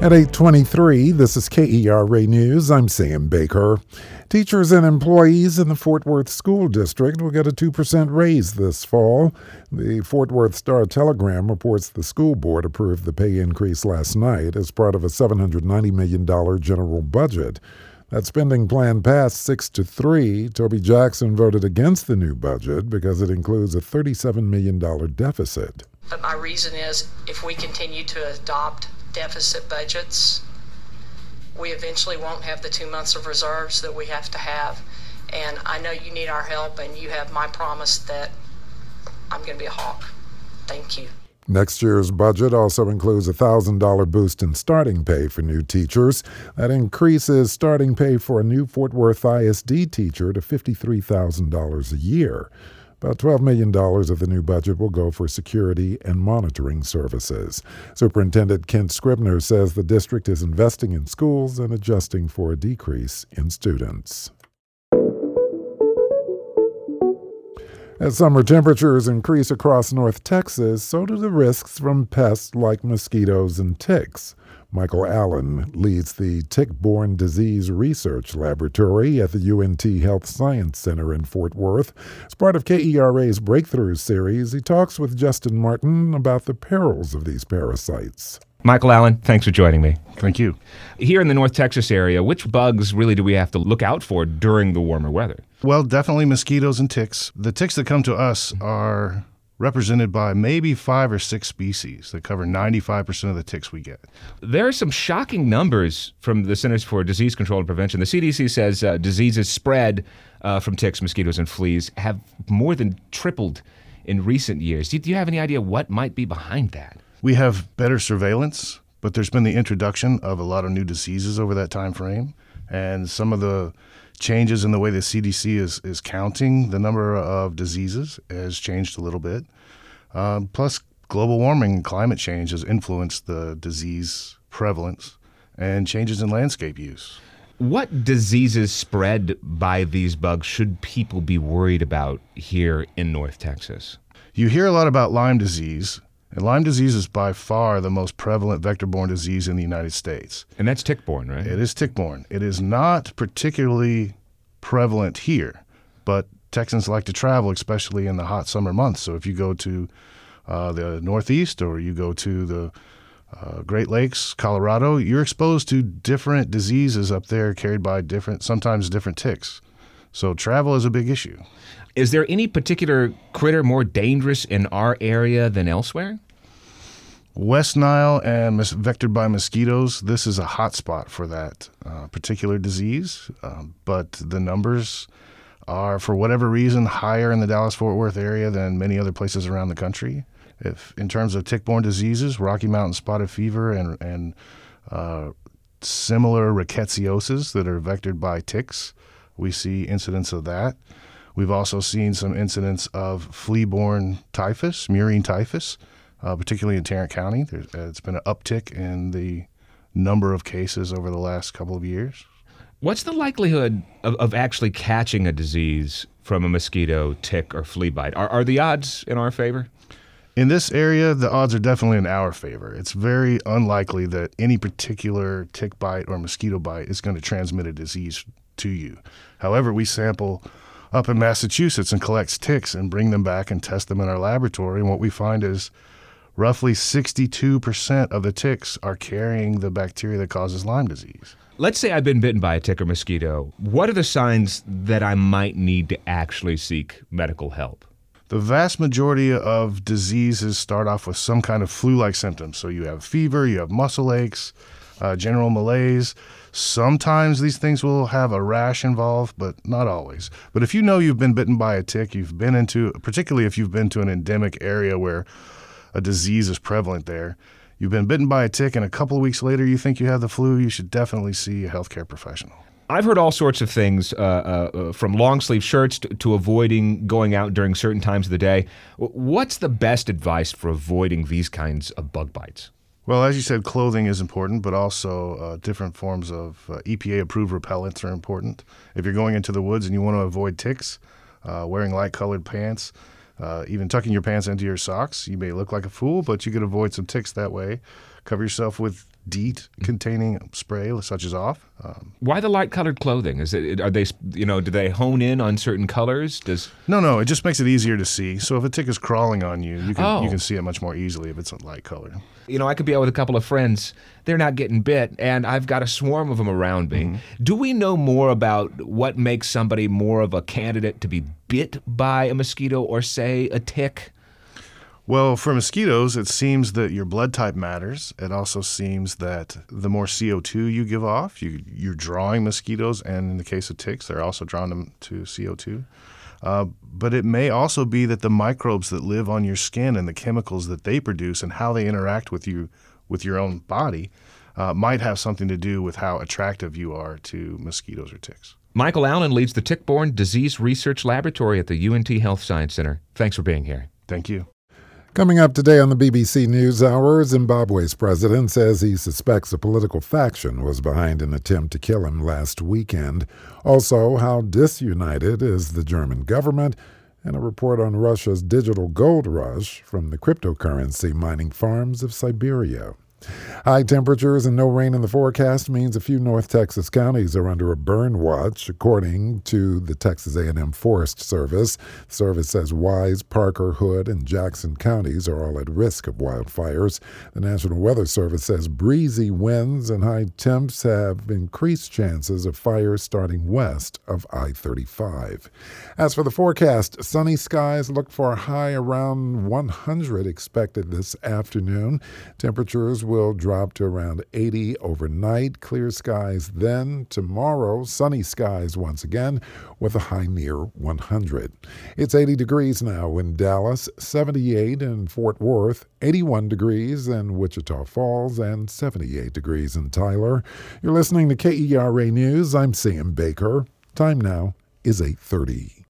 At 8:23, this is KERA News. I'm Sam Baker. Teachers and employees in the Fort Worth School District will get a 2% raise this fall. The Fort Worth Star-Telegram reports the school board approved the pay increase last night as part of a $790 million general budget. That spending plan passed 6-3. Toby Jackson voted against the new budget because it includes a $37 million deficit. But my reason is, if we continue to adopt deficit budgets, we eventually won't have the 2 months of reserves that we have to have. And I know you need our help, and you have my promise that I'm going to be a hawk. Thank you. Next year's budget also includes a $1,000 boost in starting pay for new teachers. That increases starting pay for a new Fort Worth ISD teacher to $53,000 a year. About $12 million of the new budget will go for security and monitoring services. Superintendent Kent Scribner says the district is investing in schools and adjusting for a decrease in students. As summer temperatures increase across North Texas, so do the risks from pests like mosquitoes and ticks. Michael Allen leads the Tick-Borne Disease Research Laboratory at the UNT Health Science Center in Fort Worth. As part of KERA's Breakthrough series, he talks with Justin Martin about the perils of these parasites. Michael Allen, thanks for joining me. Thank you. Here in the North Texas area, which bugs really do we have to look out for during the warmer weather? Well, definitely mosquitoes and ticks. The ticks that come to us are represented by maybe 5 or 6 species that cover 95% of the ticks we get. There are some shocking numbers from the Centers for Disease Control and Prevention. The CDC says diseases spread from ticks, mosquitoes, and fleas have more than tripled in recent years. Do you have any idea what might be behind that? We have better surveillance, but there's been the introduction of a lot of new diseases over that time frame, and some of the changes in the way the CDC is counting the number of diseases has changed a little bit. Plus, global warming and climate change has influenced the disease prevalence and changes in landscape use. What diseases spread by these bugs should people be worried about here in North Texas? You hear a lot about Lyme disease, and Lyme disease is by far the most prevalent vector-borne disease in the United States. And that's tick-borne, right? It is tick-borne. It is not particularly prevalent here, but Texans like to travel, especially in the hot summer months. So if you go to the Northeast or you go to the Great Lakes, Colorado, you're exposed to different diseases up there carried by sometimes different ticks. So travel is a big issue. Is there any particular critter more dangerous in our area than elsewhere? West Nile and vectored by mosquitoes, this is a hot spot for that particular disease, but the numbers are, for whatever reason, higher in the Dallas-Fort Worth area than many other places around the country. If in terms of tick-borne diseases, Rocky Mountain spotted fever and similar rickettsiosis that are vectored by ticks, we see incidents of that. We've also seen some incidents of flea-borne typhus, murine typhus, particularly in Tarrant County. It's been an uptick in the number of cases over the last couple of years. What's the likelihood of actually catching a disease from a mosquito, tick, or flea bite? Are the odds in our favor? In this area, the odds are definitely in our favor. It's very unlikely that any particular tick bite or mosquito bite is going to transmit a disease to you. However, we sample up in Massachusetts and collect ticks and bring them back and test them in our laboratory, and what we find is roughly 62% of the ticks are carrying the bacteria that causes Lyme disease. Let's say I've been bitten by a tick or mosquito. What are the signs that I might need to actually seek medical help? The vast majority of diseases start off with some kind of flu-like symptoms. So you have fever, you have muscle aches, general malaise. Sometimes these things will have a rash involved, but not always. But if you know you've been bitten by a tick, particularly if you've been to an endemic area where a disease is prevalent there, you've been bitten by a tick and a couple of weeks later you think you have the flu, you should definitely see a healthcare professional. I've heard all sorts of things, from long-sleeve shirts to avoiding going out during certain times of the day. What's the best advice for avoiding these kinds of bug bites? Well, as you said, clothing is important, but also different forms of EPA-approved repellents are important. If you're going into the woods and you want to avoid ticks, wearing light-colored pants, even tucking your pants into your socks, you may look like a fool, but you could avoid some ticks that way. Cover yourself with DEET-containing spray, such as off. Why the light-colored clothing? Are they, do they hone in on certain colors? No, it just makes it easier to see. So if a tick is crawling on you, you can see it much more easily if it's a light color. I could be out with a couple of friends. They're not getting bit, and I've got a swarm of them around me. Mm-hmm. Do we know more about what makes somebody more of a candidate to be bit by a mosquito or, say, a tick? Well, for mosquitoes, it seems that your blood type matters. It also seems that the more CO2 you give off, you're drawing mosquitoes, and in the case of ticks, they're also drawing them to CO2. But it may also be that the microbes that live on your skin and the chemicals that they produce and how they interact with you, with your own body, might have something to do with how attractive you are to mosquitoes or ticks. Michael Allen leads the Tick-Borne Disease Research Laboratory at the UNT Health Science Center. Thanks for being here. Thank you. Coming up today on the BBC NewsHour, Zimbabwe's president says he suspects a political faction was behind an attempt to kill him last weekend. Also, how disunited is the German government, and a report on Russia's digital gold rush from the cryptocurrency mining farms of Siberia. High temperatures and no rain in the forecast means a few North Texas counties are under a burn watch, according to the Texas A&M Forest Service. The service says Wise, Parker, Hood, and Jackson counties are all at risk of wildfires. The National Weather Service says breezy winds and high temps have increased chances of fires starting west of I-35. As for the forecast, sunny skies look for a high around 100 expected this afternoon. Temperatures will drop to around 80 overnight. Clear skies then. Tomorrow, sunny skies once again with a high near 100. It's 80 degrees now in Dallas, 78 in Fort Worth, 81 degrees in Wichita Falls, and 78 degrees in Tyler. You're listening to KERA News. I'm Sam Baker. Time now is 8:30.